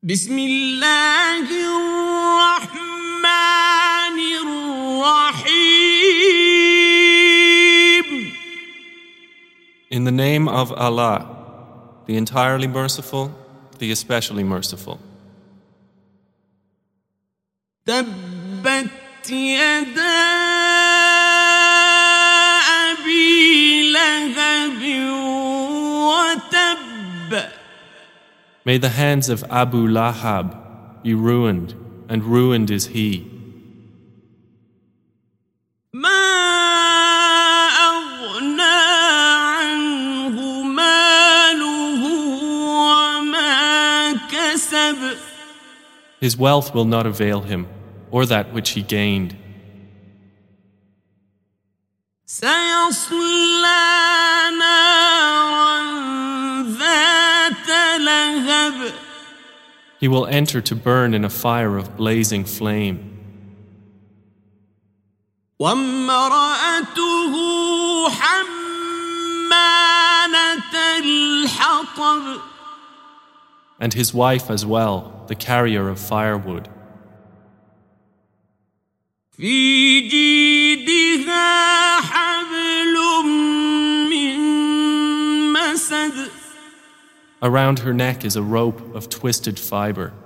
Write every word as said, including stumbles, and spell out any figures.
بسم الله الرحمن الرحيم. In the name of Allah, the entirely merciful, the especially merciful. تبت يدا أبي لهب وتب. May the hands of Abu Lahab be ruined, and ruined is he. ما أغنى عنه ماله وما كسب. His wealth will not avail him, or that which he gained. سيصلى نارا ذات لهب. He will enter to burn in a fire of blazing flame. وامرأته حمالة الحطب. And his wife as well, the carrier of firewood. في جيدها حبل من مسد. Around her neck is a rope of twisted fiber.